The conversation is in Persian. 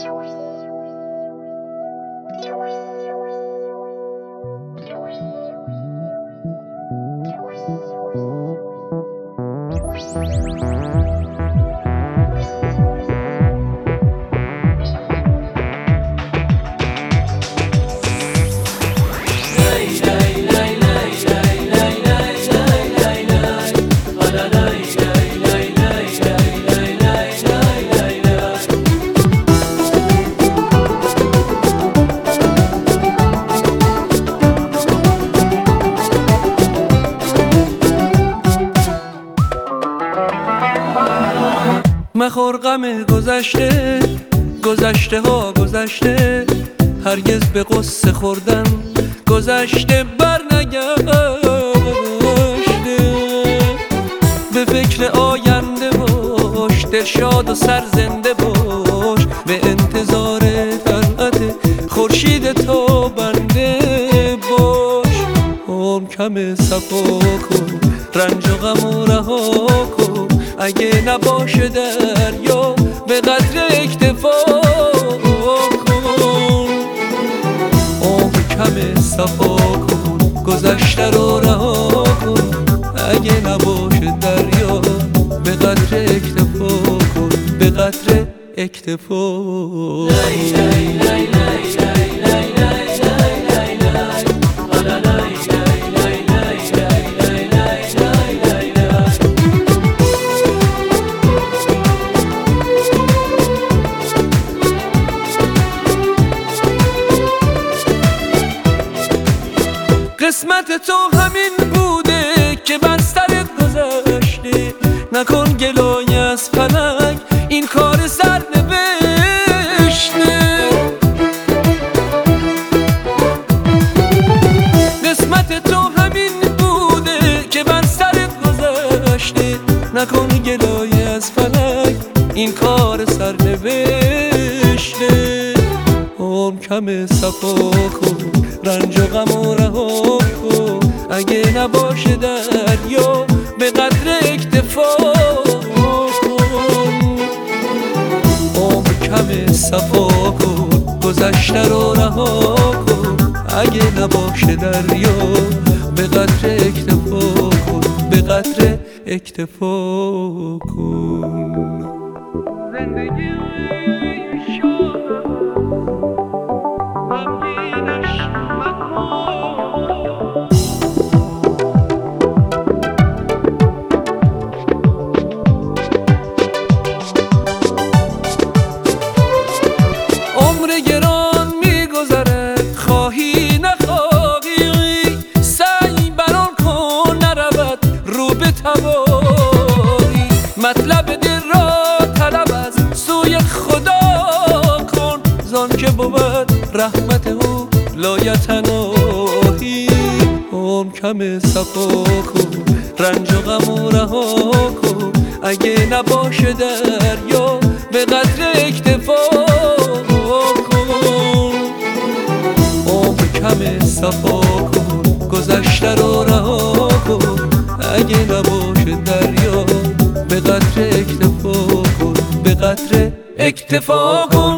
مخور غم گذشته، گذشته ها گذشته، هرگز به قصه خوردن گذشته بر نگشته. به فکر آینده باش، دلشاد و سرزنده باش، به انتظار طلعت خورشید تابنده باش. عمر کم صفا کن، رنج و غم و رها کن، اگه نباشه دریا به قدر اکتفا کن. عمر کم صفا کن، گذشته رو رها کن، اگه نباشه دریا به قدر اکتفا کن، به قدر اکتفا. قسمت تو همین بوده که بر سرت گذشته، نکن گلای از فلک، این کار سرنوشته. قسمت تو همین بوده که بر سرت گذشته، نکن گلای از فلک، این کار سرنوشته. عمر کم صفا کن، رنج و غم و رها کن، اگه نباشه دریا به قدر اکتفا کن. عمر کم صفا کن، گذشته رو رها کن، اگه نباشه دریا به قدر اکتفا کن، به قدر اکتفا کن. زندگی گران میگذره، خواهی نخواهی، سعی بران کن نرود رو به تباهی. مطلب دل را طلب از سوی خدا کن، زان که بود رحمت او لایتناهی. عمر کم صفا کن، رنج و غم و رها کن، اگه نباشه دریا به قدر اکتفا کن. عمر کم صفا کن، گذشته رو رها کن، اگه نباشه دریا به قدر اکتفا کن، به قدر اکتفا کن.